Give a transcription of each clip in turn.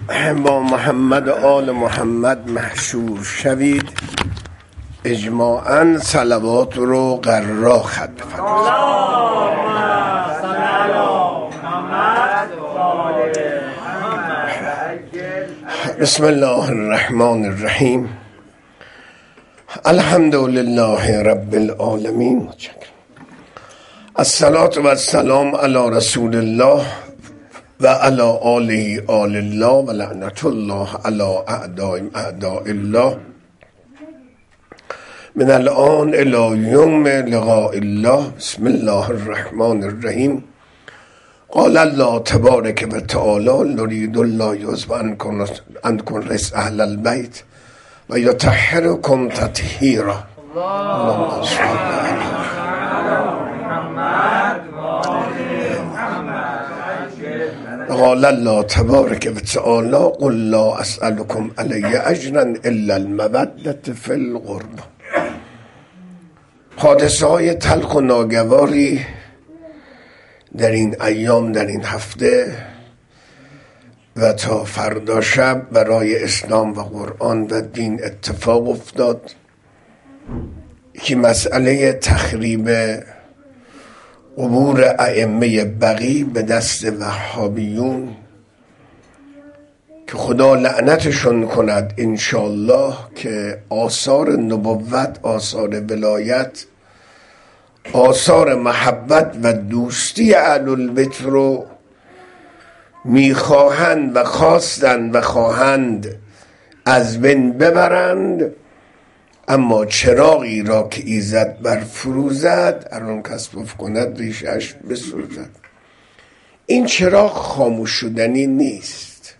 با محمد و آل محمد محشور شوید. اجماعاً صلوات رو قرار خط بسم الله الرحمن الرحیم. الحمد لله رب العالمین. الصلاة و السلام علی رسول الله و علی آله آل الله و لعنت الله علی اعداء الله من الان الی یوم لقاء الله. بسم الله الرحمن الرحیم. قال الله تبارک و تعالی نرید الله یذهب عنکم رجس اهل البیت و یطهرکم تطهیرا. اللهم صل علی قال الله تبارک و تعالی قل لا اسألكم علی اجرا الا المودة فی القربى. حادثه های تلخ و ناگواری در این ایام، در این هفته و تا فردا شب برای اسلام و قرآن و دین اتفاق افتاد که مسئله تخریب قبور ائمه بقیع به دست وهابیون که خدا لعنتشون کند انشالله، که آثار نبوت، آثار ولایت، آثار محبت و دوستی اهل البیت رو میخواهند و خواستند و خواهند از بین ببرند. اما چراغی را که ایزد بر فروزد هر آن کس کند ریشش بسوزد. این چراغ خاموش شدنی نیست.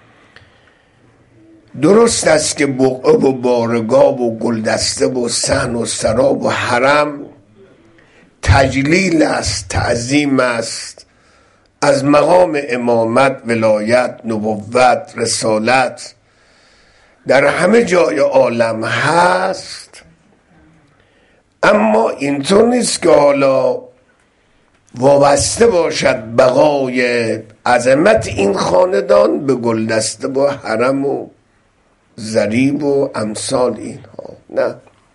درست است که بقعه و بارگاه و گلدسته و صحن و سراب و حرم تجلیل است، تعظیم است از مقام امامت، ولایت، نبوت، رسالت، در همه جای عالم هست. اما اینطور نیست که حالا وابسته باشد بقای عظمت این خاندان به گلدسته و حرم و ضریب و امثال اینها. نه،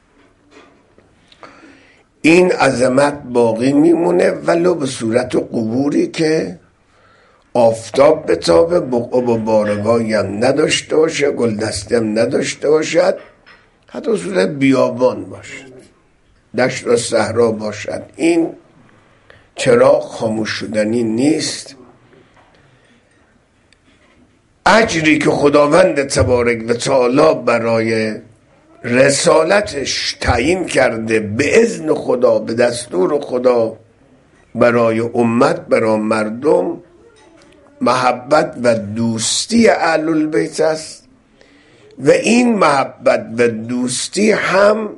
این عظمت باقی میمونه ولو به صورت قبوری که آفتاب بتابه، بقعه و بارگاهی هم نداشته باشه، گلدسته هم نداشته باشد، حتی صورت بیابان باشد، دشت و صحرا باشد. این چراغ خاموش شدنی نیست. اجری که خداوند تبارک و تعالی برای رسالتش تعیین کرده به اذن خدا، به دستور خدا، برای امت، برای مردم، محبت و دوستی اهل البیت است. و این محبت و دوستی هم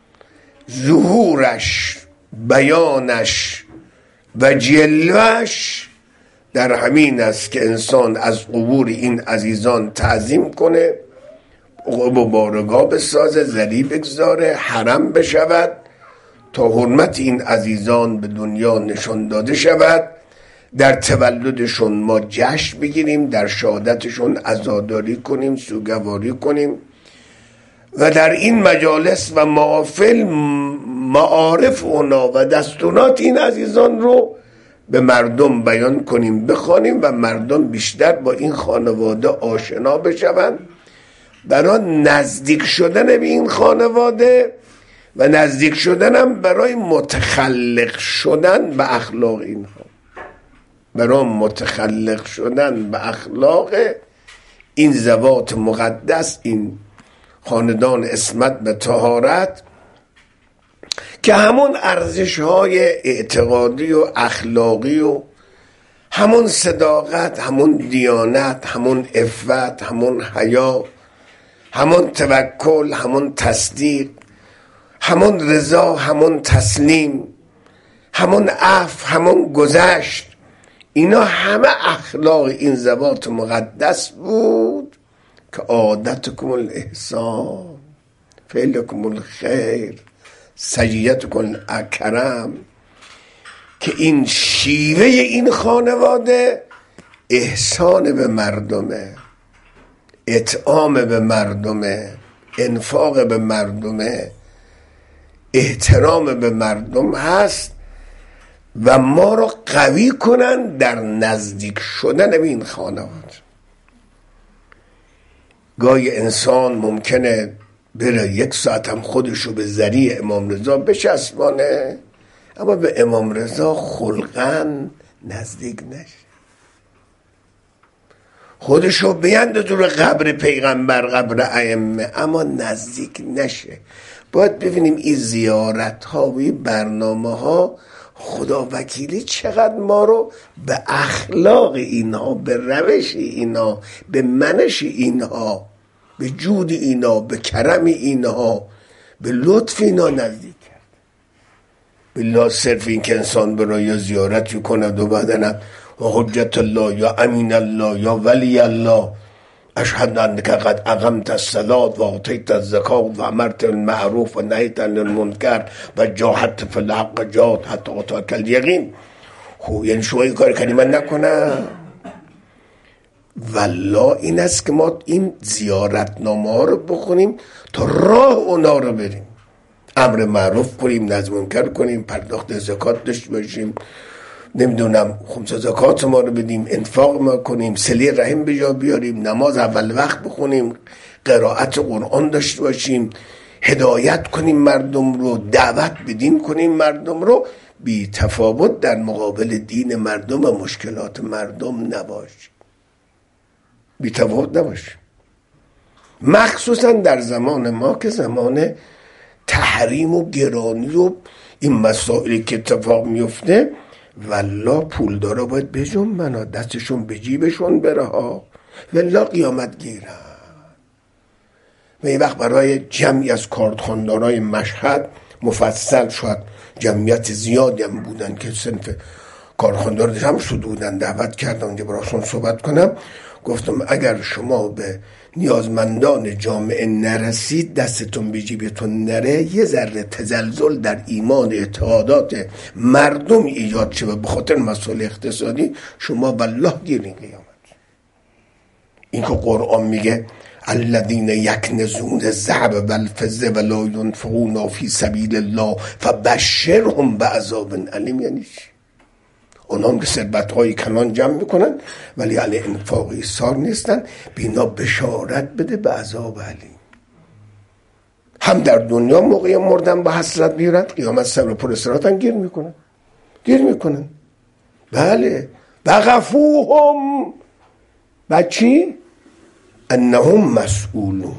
ظهورش، بیانش و جلوش در همین است که انسان از قبور این عزیزان تعظیم کنه، و بارگاه بسازه، ضریب بگذاره، حرم بشود تا حرمت این عزیزان به دنیا نشان داده شود. در تولدشون ما جشن بگیریم، در شهادتشون عزاداری کنیم، سوگواری کنیم و در این مجالس و محافل معارف اونا و دستورات این عزیزان رو به مردم بیان کنیم، بخوانیم و مردم بیشتر با این خانواده آشنا بشوند، برای نزدیک شدن به این خانواده و نزدیک شدن هم برای متخلق شدن به اخلاق اینها، برای متخلق شدن به اخلاق این ذوات مقدس، این خاندان عصمت و طهارت، که همون ارزش های اعتقادی و اخلاقی و همون صداقت، همون دیانت، همون عفت، همون حیا، همون توکل، همون تصدیق، همون رضا، همون تسلیم، همون عفو، همون گذشت، اینا همه اخلاق این ذوات مقدس بود که عادتکم الاحسان، فعلکم الخیر، سجیتکم اکرم، که این شیوه این خانواده احسان به مردمه. اطعام به مردمه، انفاق به مردمه، احترام به مردم هست و ما رو قوی کنن در نزدیک شدن به این خانواد. گاهی انسان ممکنه بره 1 ساعت هم خودشو به ذریع امام رضا بچسبانه، اما به امام رضا خلقاً نزدیک نشه، خودشو بیند دور قبر پیغمبر، قبر ائمه، اما نزدیک نشه. باید ببینیم این زیارت ها و این برنامه ها خدا وکیلی چقدر ما رو به اخلاق اینها، به روش اینها، به منش اینها، به جود اینها، به کرم اینها، به لطف اینها نزدیک کرد. بالله صرف این که انسان برای زیارتی کند و بعدن حجت الله یا امین الله یا ولی الله اشهد انک قد اقمت الصلاة و اعطیت الزکات و امرت بالمعروف و نهیت عن المنکر و جاهدت فی الحق جهاد حتی اتاک الیقین. خب یعنی شما این کار کنی من نکنم؟ والله این است که ما این زیارتنامه ها رو بخونیم تا راه اونا رو بریم، امر معروف کنیم، نهی از منکر کنیم، پرداخت زکات داشته باشیم، نمیدونم خمس زکات ما رو بدیم، انفاق ما کنیم، صله رحم به جا بیاریم، نماز اول وقت بخونیم، قرائت قرآن داشته باشیم، هدایت کنیم مردم رو، دعوت بدین کنیم مردم رو، بی تفاوت در مقابل دین مردم و مشکلات مردم نباش، بی تفاوت نباش. مخصوصا در زمان ما که زمان تحریم و گرانی و این مسائلی که اتفاق میفته، والله پولدارا باید بجنبن، دستشون به جیبشون بره ها، والله قیامت گیرن. و این وقت برای جمعی از کارخاندارای مشهد مفصل، شاید جمعیت زیادی هم بودن که صنف کارخاندار هم شده بودن، دعوت کردم اونجا براشون صحبت کنم. گفتم اگر شما به نیازمندان جامعه نرسید، دستتون به جیبتون نره، یه ذره تزلزل در ایمان اعتقادات مردم ایجاد شه و به خاطر مسائل اقتصادی، شما والله گیرین قیامت. این که قرآن میگه الذین یکنزون الذهب والفضة ولا ينفقونها فی سبیل الله فبشرهم بعذاب الیم، یعنی چی؟ اونا هم که ثروت‌های کنان جمع میکنن ولی علی انفاق ایثار نیستن، بینا بشارت بده به عذاب علیم. هم در دنیا موقع مردن با حسرت میرن، قیامت صبر پر استراحتن گیر میکنن. بله وقفوهم بچی انهم مسئولون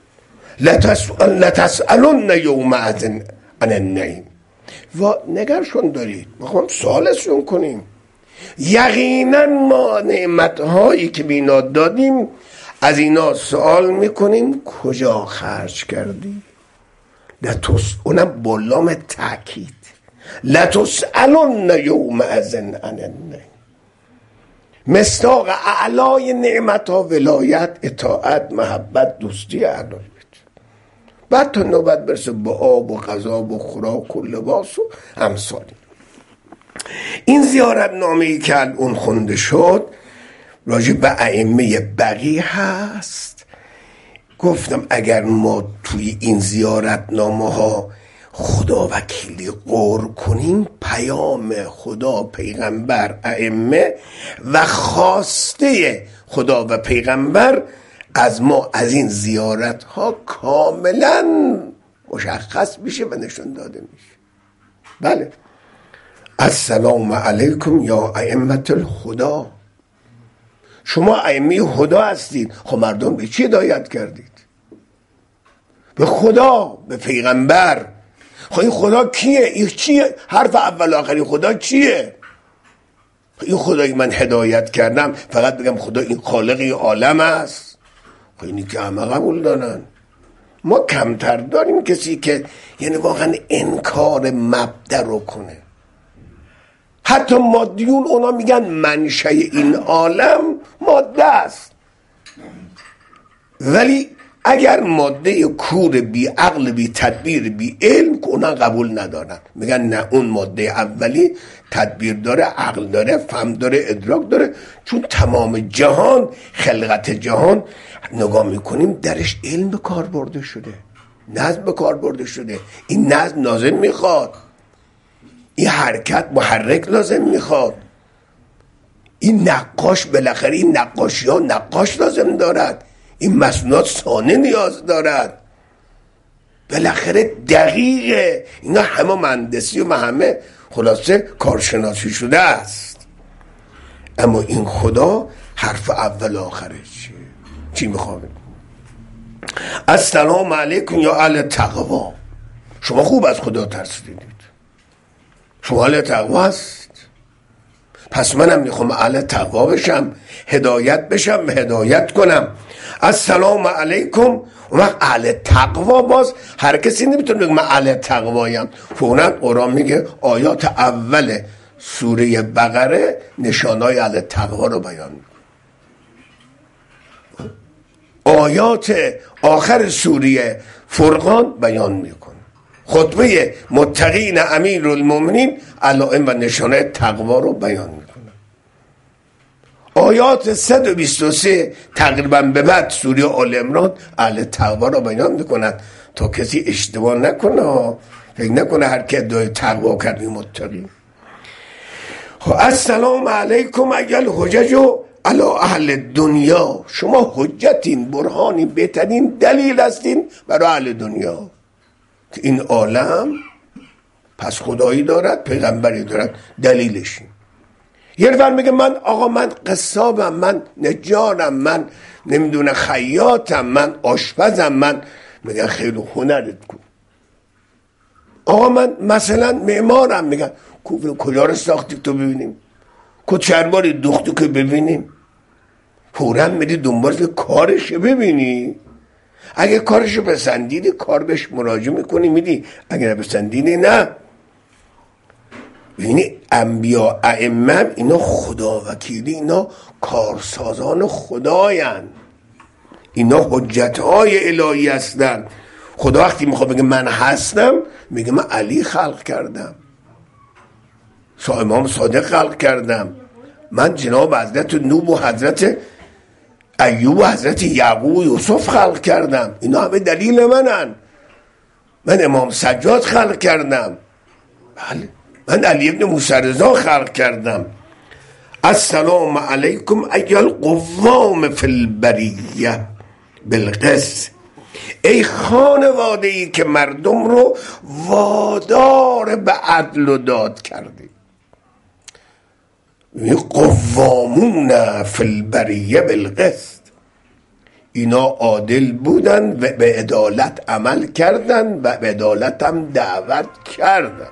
لتسألن یومئذ عن النعیم. و نگرشون دارید، ما سوالشون کنیم. یقینا ما نعمتهایی که بینا دادیم از اینا سوال میکنیم کجا خرج کردی؟ اونم بلام تأکید، لتسألن یومئذ عن النعیم. مصداق اعلای نعمتها ولایت، اطاعت، محبت، دوستی اهل بیت. بعد تا نوبت برسه با آب و غذا و خوراک و لباس و امثالی. این زیارت نامه‌ای که اون خونده شد راجع به ائمه بقی هست. گفتم اگر ما توی این زیارت نامه ها خدا وکیلی غور کنیم، پیام خدا، پیغمبر، ائمه و خواسته خدا و پیغمبر از ما از این زیارت ها کاملا مشخص میشه و نشون داده میشه. بله، السلام علیکم یا ائمه الهدی، شما ائمه هدی هستید. خب مردم به چی هدایت کردید؟ به خدا، به پیغمبر. خب این خدا کیه؟ این چیه؟ حرف اول آخری خدا چیه؟ این خدایی من هدایت کردم فقط بگم خدا این خالق عالم است؟ خب اینی که همه قبول دارن. ما کمتر داریم کسی که یعنی واقعا انکار مبدأ رو کنه. حتی مادیون اونا میگن منشأ این عالم ماده است، ولی اگر ماده کور بی عقل بی تدبیر بی علم که اونا قبول ندارن، میگن نه اون ماده اولی تدبیر داره، عقل داره، فهم داره، ادراک داره. چون تمام جهان، خلقت جهان نگاه میکنیم درش علم به کار برده شده، نظم به کار برده شده. این نظم لازم میخواد، این حرکت محرک لازم میخواد، این نقاش بالاخره این نقاشی ها نقاش لازم دارد، این مصنوعات صانع نیاز دارد، بالاخره دقیقه. اینا همه مهندسی و همه خلاصه کارشناسی شده است. اما این خدا حرف اول آخره چی میخواد؟ السلام علیکم یا اهل تقوا. شما خوب از خدا ترسیدید، شما اهل تقوا هست، پس منم میخوام اهل تقوا بشم، هدایت بشم، هدایت کنم. السلام علیکم. اون وقت اهل تقوا، باز هر کسی نمیتونه بگه من اهل تقوایم. فوراً قرآن میگه آیات اول سوره بقره نشانهای اهل تقوا رو بیان میکنه، آیات آخر سوره فرقان بیان میکنه، خطبه متقین امیر المؤمنین علائم و نشانه تقوا رو بیان میکنه. آیات 123 تقریبا به بعد سوره آل عمران اهل تقوا رو بیان میکنند تا کسی اشتباه نکنه، فکر نکنه هر که ادعای تقوا کردی متقی. السلام علیکم ایها الحجج علی اهل دنیا. شما حجتین، برهانی، بهترین دلیل هستین برای اهل دنیا که این عالم پس خدایی دارد، پیغمبری دارد، دلیلشین. یه نفر میگه من آقا من قصابم، من نجارم، من نمیدونه خیاطم، من آشپزم، من میگن خیلی هنرت کن. آقا من مثلا معمارم، میگن کجا رو ساختی تو ببینیم، چند باری دوختی که ببینیم. فوراً میری دنبال کارش ببینی، اگه کارشو پسندیدی کار بهش مراجعه میکنی میدی، اگه نپسندیدی نه. یعنی انبیا ائمه اینا خدا وکیلی، اینا کارسازان خدایان، اینا حجتهای الهی هستن. خدا وقتی میخواد بگه من هستم میگه من علی خلق کردم، امام صادق خلق کردم، من جناب حضرت نوح و حضرت ایوب و حضرت یعقوب و یوسف خلق کردم، اینا همه دلیل منن. من امام سجاد خلق کردم، بله من علی ابن موسی رضا خلق کردم. السلام علیکم ایها القوام فی البریه بالقسط. ای خانواده ای که مردم رو وادار به عدل و داد کردی. قوامون فی البریه بالقسط، اینا عادل بودن و به عدالت عمل کردن و به عدالت هم دعوت کردن.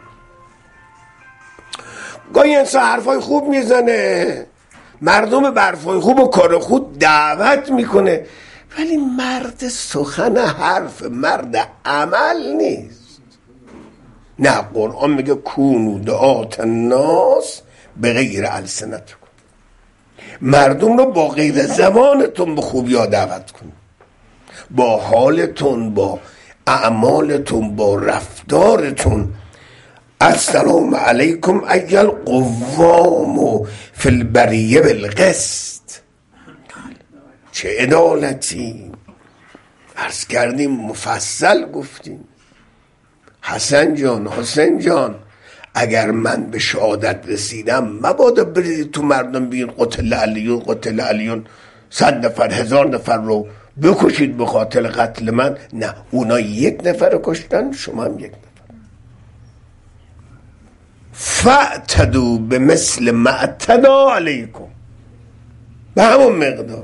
گاهی انسان حرفای خوب میزنه، مردم به حرفای خوب و کار خوب دعوت میکنه، ولی مرد سخن حرف، مرد عمل نیست. نه، قرآن میگه کونوا دعاة الناس به غیر السنتکم، مردم رو با غیر زبانتون به خوبی ها دعوت کن، با حالتون، با اعمالتون، با رفتارتون. السلام علیکم ایها القوام فی البریه بالقسط. چه عدالتی، عرض کردیم مفصل گفتیم. حسن جان اگر من به شهادت رسیدم مبادا برید تو مردم بگین قتل علیون 100 نفر 1000 نفر رو بکشید به خاطر قتل من. نه، اونا 1 نفر رو کشتن، شما هم 1 نفر. فاعتدوا به مثل ما اعتدا علیکم، به همون مقدار.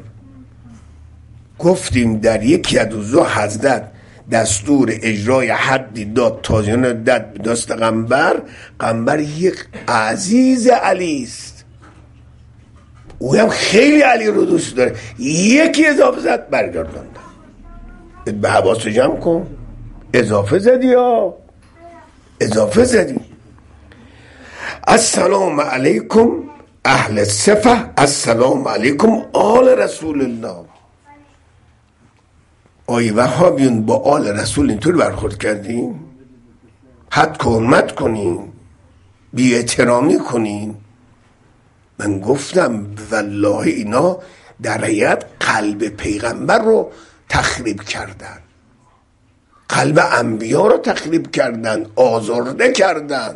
گفتیم در یکی از روزا حضرت دستور اجرای حدی داد، تازیان داد به دست قنبر یک عزیز علی است، او هم خیلی علی رو دوست داره، یکی اضافه زد برگرداندن. به حواس جمع کن، اضافه زدی. السلام علیکم اهل صفه، السلام علیکم آل رسول الله. آی وهابیون با آل رسول اینطور برخورد کردین؟ حد که حرمت کنین، بی احترامی کنین. من گفتم والله اینا در حقیقت قلب پیغمبر رو تخریب کردن، قلب انبیا رو تخریب کردن، آزرده کردن.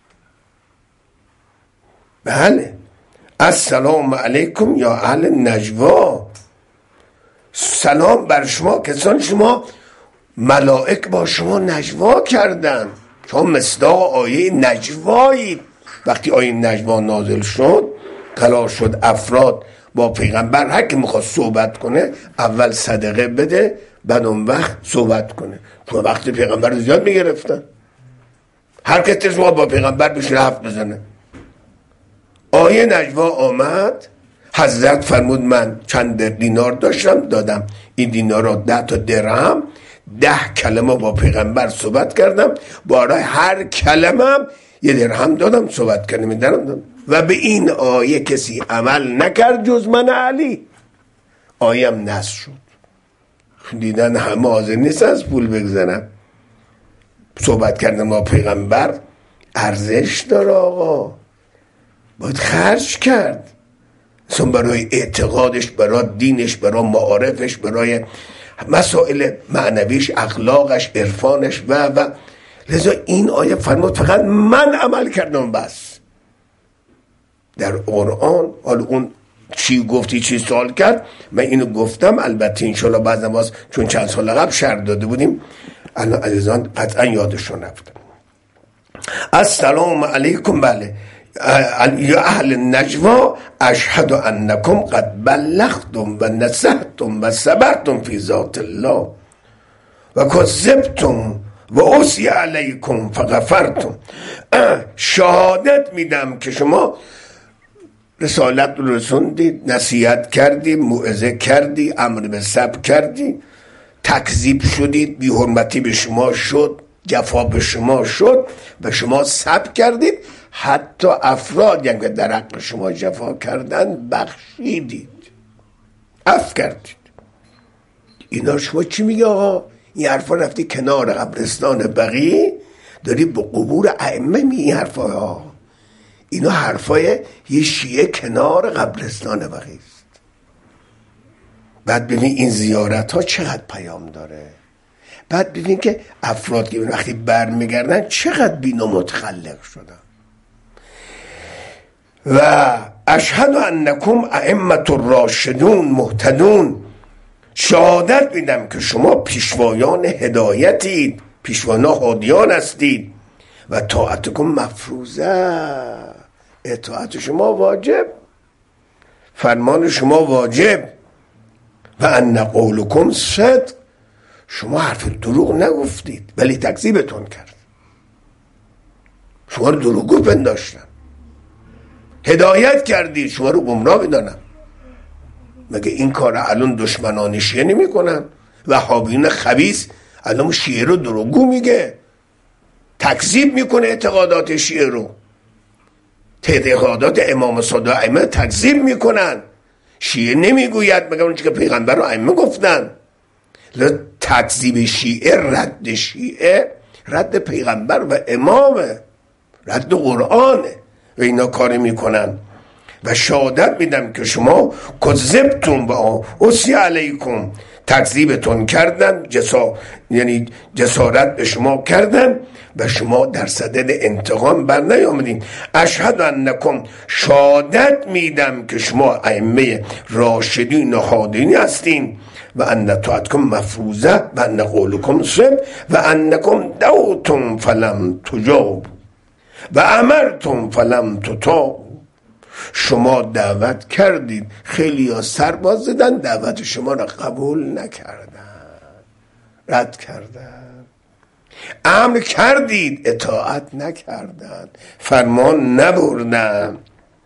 بله. السلام علیکم یا اهل نجوا، سلام بر شما کسان شما ملائک با شما نجوا کردن، شما مصداق آیه نجوایی. وقتی آیه نجوا نازل شد قرار شد افراد با پیغمبر هر که میخواد صحبت کنه اول صدقه بده بعد اون وقت صحبت کنه. چون وقتی پیغمبر رو زیاد میگرفتن، هر کسی شما با پیغمبر بشه حرف بزنه. آیه نجوا آمد، حضرت فرمود من چند دینار داشتم دادم این دینار را 10 تا درهم، 10 کلمه با پیغمبر صحبت کردم، برای هر کلمه یه درهم دادم، صحبت کردم این درهم دادم. و به این آیه کسی عمل نکرد جز من علی. آیه هم نصب شد. دیدن همه حاضر نیست از پول بگذارن. صحبت کردن با پیغمبر ارزش داره آقا، باید خرج کرد، اصلا برای اعتقادش، برای دینش، برای معارفش، برای مسائل معنویش، اخلاقش، عرفانش و لذا این آیه فرمود فقط من عمل کردم بس. در قرآن حالا اون چی گفتی چی سوال کرد، من اینو گفتم البته انشالله بعض باز چون چند سال قبل شرح داده بودیم الان عزیزان قطعا یادشون رفت. السلام علیکم. بله یا اهل نجوا اشهد انکم قد بلغتم و نصحتم و صبرتم فی ذات الله و کذبتم و عصی علیکم فغفرتم. شهادت میدم که شما رسالت رو رسوندید، نصیحت کردید، موعظه کردی، امر به صبر کردی، تکذیب شدید، بی حرمتی به شما شد، جفا به شما شد و شما صبر کردید، حتی افراد یعنی که در حق شما جفا کردن بخشیدید، عفو کردید. اینا شما چی میگه آقا؟ این حرفا رفتی کنار قبرستان بقیع داری به قبور ائمه میگی این حرفا ها. اینا حرفای یه شیعه کنار قبرستان بقیع است. بعد ببین این زیارت ها چقدر پیام داره. بعد ببین که افراد که وقتی برمیگردن چقدر بینا متخلق شدن. و اشهد انکم ائمة الراشدون مهتدون، شهادت میدم که شما پیشوایان هدایتید، پیشوایان هادیان هستید و طاعتکم مفروضه، اطاعت شما واجب، فرمان شما واجب. و ان قولکم صدق، شما حرف دروغ نگفتید ولی تکذیبتون کرد، شما رو دروغگو پنداشتن، هدایت کردید شما رو گمراه بدانن. مگه این کار الان دشمنان شیعه نمی کنن؟ وهابیون خبیث الان شیعه رو دروغگو میگه، تکذیب میکنه اعتقادات شیعه رو، اعتقادات امام صادق ائمه تکذیب میکنن. شیعه نمیگوید مگر اون که پیغمبر رو ائمه گفتن. تکذیب شیعه، رد شیعه رد پیغمبر و امامه، رد قرآنه و اینا کار میکنن. و شهادت میدم که شما کذبتم و عصی علیکم، تکذیبتون کردن، یعنی جسارت به شما کردن و شما در صدد انتقام بر نیامدین. اشهد انکم، شهادت میدم که شما ائمه راشدین و هادیین هستین و ان طاعتکم مفروضه و ان قولکم صدق و انکم دعوتم فلم تجاب و امرتم فلم تطاعوا. شما دعوت کردید، خیلی ها سرباز زدن، دعوت شما را قبول نکردن، رد کردن. امر کردید، اطاعت نکردن، فرمان نبردن.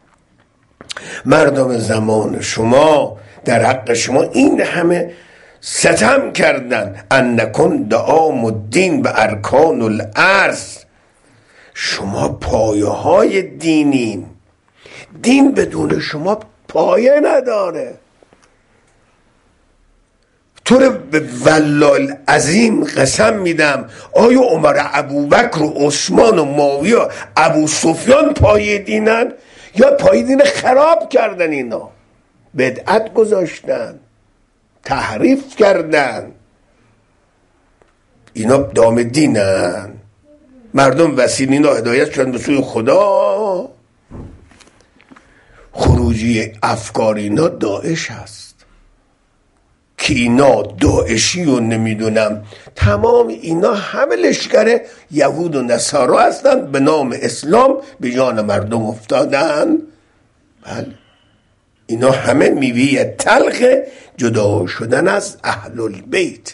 مردم زمان شما در حق شما این همه ستم کردن. انکم دعام الدین و ارکان الارض، شما پایه های دینین، دین بدون شما پایه نداره. تو رو به والله العظیم قسم میدم، آیا عمر ابوبکر و عثمان و معاویه و ابو سفیان پای دینن یا پای دین خراب کردن؟ اینا بدعت گذاشتن، تحریف کردن، اینا دام دینن. مردم وسیله اینا هدایت شدن به سوی خدا. خروجی افکار اینا داعش هست که اینا داعشی و نمیدونم تمام اینا همه لشکر یهود و نصارا هستند، به نام اسلام به جان مردم افتادن. بله اینا همه میوه تلخ جدا شدن از اهل البیت.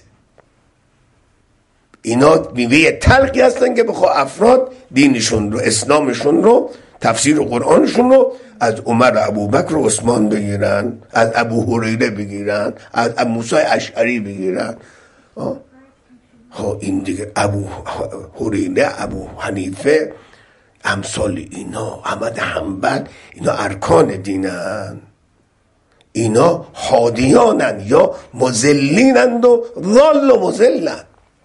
اینا میوه تلخی هستن که بخوا افراد دینشون رو، اسلامشون رو، تفسیر قرآنشون رو از عمر ابوبکر و عثمان بگیرن، از ابو هریره بگیرن، از ابو موسی اشعری بگیرن. این دیگه ابو هریره، ابو حنیفه، امثال اینا، احمد حنبل، اینا ارکان دینن. اینا هادیانن یا مضلینند و ضال و مضلن.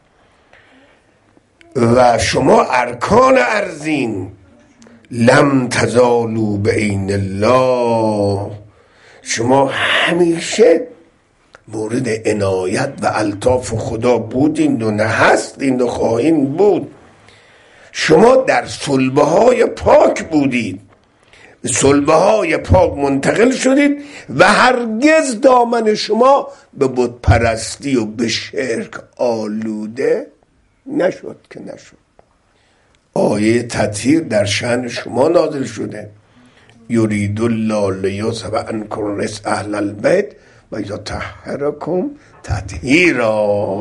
و شما ارکان ارزین، لم تزالوا بعین الله، شما همیشه مورد عنایت و الطاف خدا بودین و نه هستین و خواهین بود. شما در صلبه های پاک بودید، صلبه های پاک منتقل شدید و هرگز دامن شما به بت پرستی و به شرک آلوده نشد که نشد. آیه تطهیر در شأن شما نازل شده، یرید الله لیذهب عنکم الرجس اهل البیت و یطهرکم تطهیرا.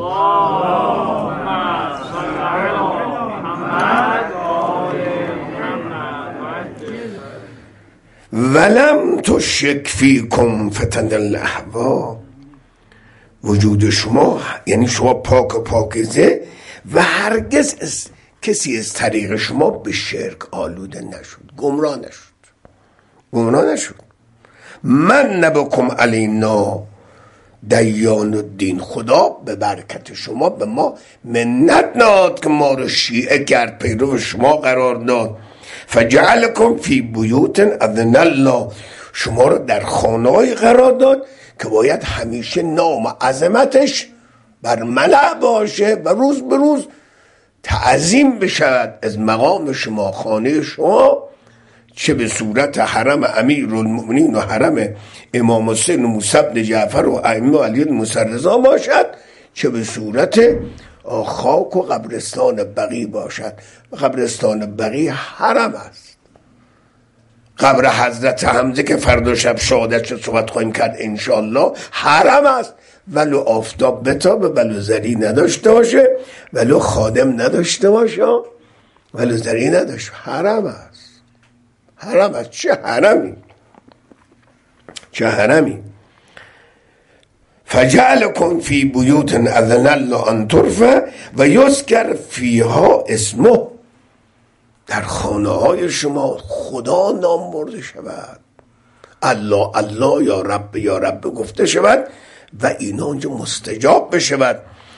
ولم تشک فیکم فتن الاهوا، وجود شما یعنی شما پاک و پاکیزه و هرگز کسی از طریق شما به شرک آلوده نشد، گمراه نشد. من نبکم علینا دیان الدین، خدا به برکت شما به ما منت نهاد که ما رو شیعه کرد، پیرو شما قرار داد. فجعلکم فی بیوت اذن الله، شما رو در خانه‌ای قرار داد که باید همیشه نام و عظمتش بر ملأ باشه و روز به روز تعظیم بشود از مقام شما، خانه شما، چه به صورت حرم امیرالمؤمنین و حرم امام حسین و موسی بن جعفر و ائمه و علی موسی رضا باشد، چه به صورت خاک و قبرستان بقیع باشد. و قبرستان بقیع حرم است. قبر حضرت حمزه که فردا شب شهادتش صحبت خواهیم کرد انشالله، حرم است. ولو آفتاب بتابه، ولو زری نداشته باشه، ولو خادم نداشته باشه، ولو زری نداشته، حرم است. حرم است. چه حرمی. فجعلکم فی بیوت اذن الله ان ترفع و یذکر فیها اسمه، در خانه های شما خدا نام برده شود، الله الله، یا رب یا رب گفته شود و اینا اونجا مستجاب بشود.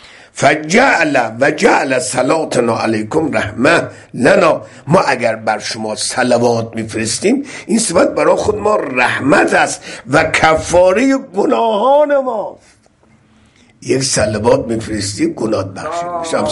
جعل صلاتنا علیکم رحمه لنا، ما اگر بر شما صلوات میفرستیم این صفت برای خود ما رحمت است و کفاره گناهان ماست. یک صلوات میفرستی گناه بخشید میشم.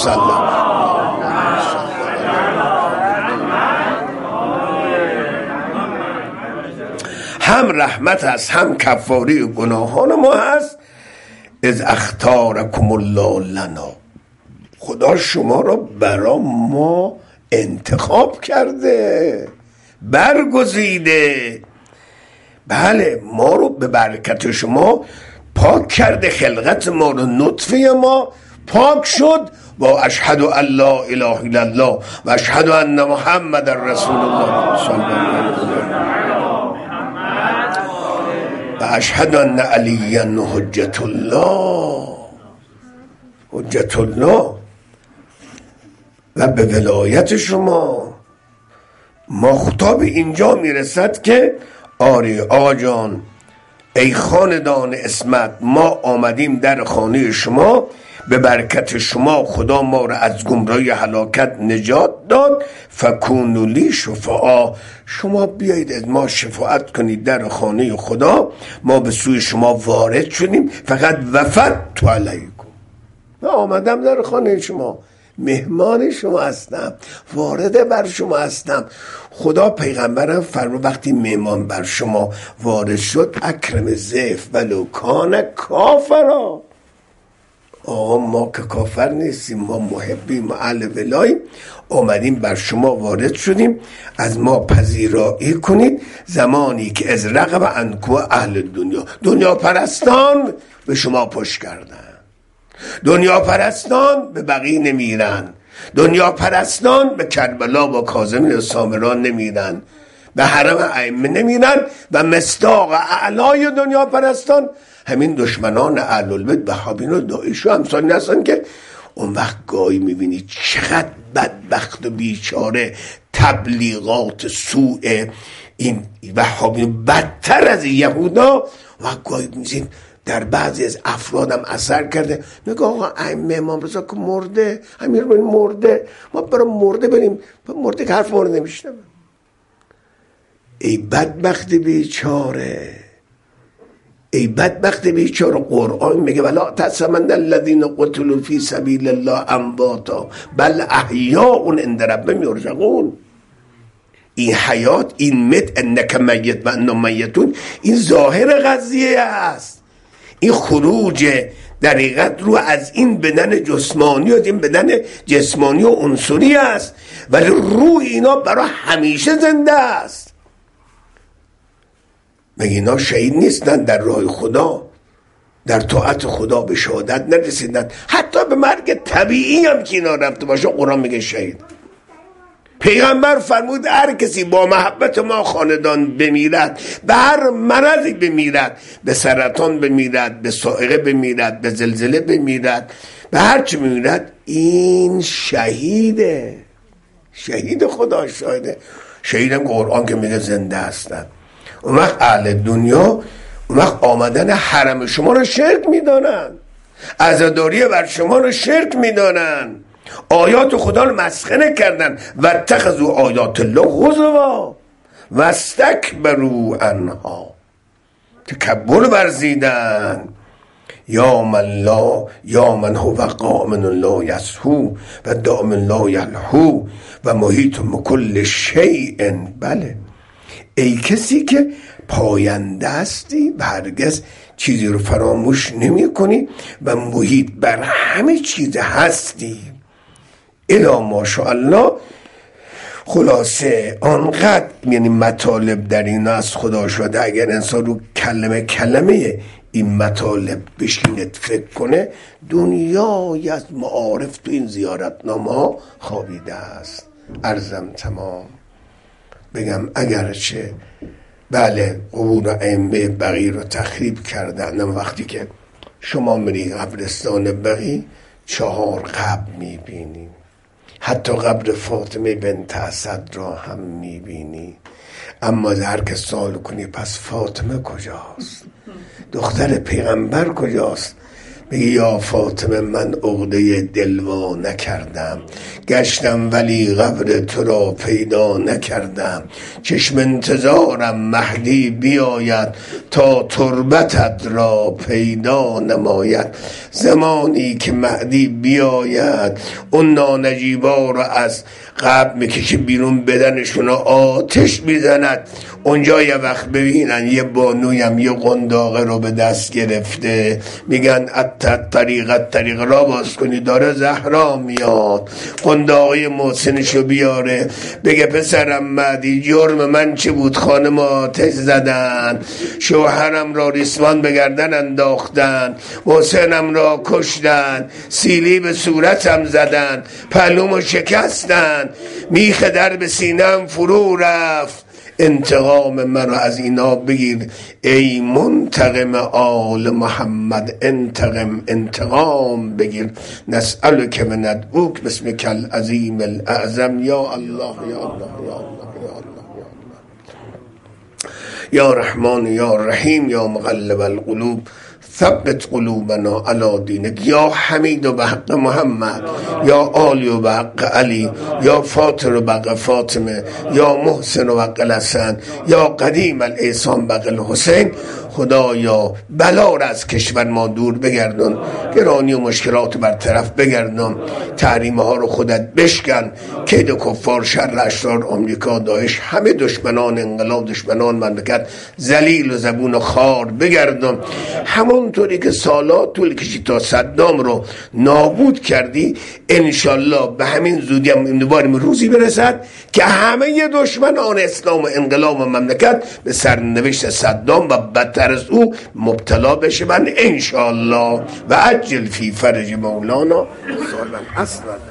هم رحمت است هم کفاره گناهان ما هست. از اختارکم الله لنا، خدا شما را برا ما انتخاب کرده، برگزیده. بله ما رو به برکت شما پاک کرده، خلقت ما رو، نطفه ما پاک شد. و اشهد ان لا اله الا الله و اشهد ان محمد رسول الله صلی الله علیه و و اشهد ان علی حجت الله، حجت الله. و به ولایت شما ما خطاب اینجا میرسد که آره آقا جان، ای خاندان اسمت ما آمدیم در خانه شما، به برکت شما خدا ما را از گمراهی هلاکت نجات داد. فکونوا لی شفعا، شما بیایید از ما شفاعت کنید در خانه خدا. ما به سوی شما وارد شدیم، فقط وفدت علیکم، من آمدم در خانه شما، مهمان شما هستم، وارد بر شما هستم. خدا پیغمبرم فرمود وقتی مهمان بر شما وارد شد، اکرم ضیف ولو کان کافرا. ما که کافر نیستیم، ما محبیم و اهل ولاییم، آمدیم بر شما وارد شدیم، از ما پذیرایی کنید. زمانی که از رغب عنکم اهل دنیا پرستان به شما پشت کردن، دنیا پرستان به بقیه نمیرن، دنیا پرستان به کربلا با کاظم سامران نمیرن، به حرم ائمه نمیرن، و مصداق اعلای دنیا پرستان همین دشمنان اهل البیت وهابیون و داعش و امثال هستن که اون وقت گاهی میبینی چقدر بدبخت و بیچاره تبلیغات سوء این وهابیون بدتر از یهودا، و گاهی میبینید در بعضی از افرادم اثر کرده. میگه آقا ائمه امام رضا که مرده، امیر مرده، ما برای مرده بریم، مرده که حرف مرده نمیشنم. ای بدبخت بیچاره، ای بدبخت بیچاره، قرآن میگه ولا تحسبن الذین قتلوا فی سبیل الله امواتا بل احیاء عند ربهم یرزقون. این حیات، این مت، انک میت و انهم میتون، این ظاهر قضیه است. این خروج دقیقت رو از این بدن جسمانی و از این بدن جسمانی و عنصری است، ولی روح اینا برای همیشه زنده است. مگه اینا شهید نیستن در راه خدا، در طاعت خدا به شهادت نرسیدن؟ حتی به مرگ طبیعی هم که اینا رفته باشه قرآن میگه شهید. پیغمبر فرمود هر کسی با محبت ما خاندان بمیرد، به هر مرضی بمیرد، به سرطان بمیرد، به صاعقه بمیرد، به زلزله بمیرد، به هر چی بمیرد، این شهیده. شهید خدا شاهده. شهیدم قرآن که میگه زنده هستن. اون وقت اهل دنیا اون وقت آمدن حرم شما رو شرک میدانن، عزاداری بر شما رو شرک میدانن، آیات خدا رو مسخره کردن. و اتخذوا آیات الله هزوا و استکبروا عنها، تکبر ورزیدن. یا من هو قائم لا یسهو و دائم لا یلهو و محیط بکل شیء. بله، ای کسی که پاینده هستی و هرگز چیزی رو فراموش نمی کنی و محیط بر همه چیز هستی. الا ماشاءالله. خلاصه آنقدر یعنی مطالب در این از خدا شده، اگر انسان رو کلمه این مطالب بشینت فکر کنه، دنیای از معارف تو این زیارتنامه خوابیده است. عرضم تمام. بگم اگرچه بله قبور ائمه بقی رو تخریب کردن، اما وقتی که شما میری قبرستان بقی 4 قبر میبینی، حتی قبر فاطمه بنت اسد را هم میبینی. اما هر که سوال کنی پس فاطمه کجاست؟ دختر پیغمبر کجاست؟ میگه یا فاطمه من عقده دلوا نکردم، گشتم ولی قبر تو را پیدا نکردم. چشم انتظارم مهدی بیاید تا تربتت را پیدا نماید. زمانی که مهدی بیاید اون نانجیبا را از قبر میکشه بیرون، بدنشون آتش میزند. اونجا یه وقت ببینن یه بانویم یه قنداقه رو به دست گرفته، میگن طریق را باز کنی، داره زهرا میاد. قنداقه محسنشو بیاره، بگه پسرم مهدی جرم من چه بود؟ خانم آتش زدن، شوهرم را ریسمان به گردن انداختن، محسنم را کشتن، سیلی به صورتم زدن، پهلومو شکستن، میخ در به سینم فرو رفت. انتقام من رو از اینا بگیر ای منتقم آل محمد، انتقام بگیر. نسألک و ندعوک باسمک العظیم الاعظم. یا الله یا الله یا الله یا الله یا رحمان یا رحیم یا مقلب القلوب ثبت قلوبنا علی دینک. یا حمید و بحق محمد، یا عالی و بحق علی، یا فاطر و بحق فاطمه، یا محسن و بحق الحسن، یا قدیم الاحسان بحق الحسین. خدایا بلا را از کشور ما دور بگردان، گرانی و مشکلات برطرف بگردان، تحریم ها رو خودت بشکن، کید کفار، شر اشرار آمریکا، داعش، همه دشمنان انقلاب، دشمنان مملکت ذلیل و زبون و خار بگردان. همونطوری که سالات طول کشید تا صدام رو نابود کردی، انشالله به همین زودی هم امیدواریم روزی برسد که همه دشمنان اسلام و انقلاب و مملکت به سرنوشت صدام و بدتر از او مبتلا بشه. من انشالله و عجل فی فرج مولانا. اصلا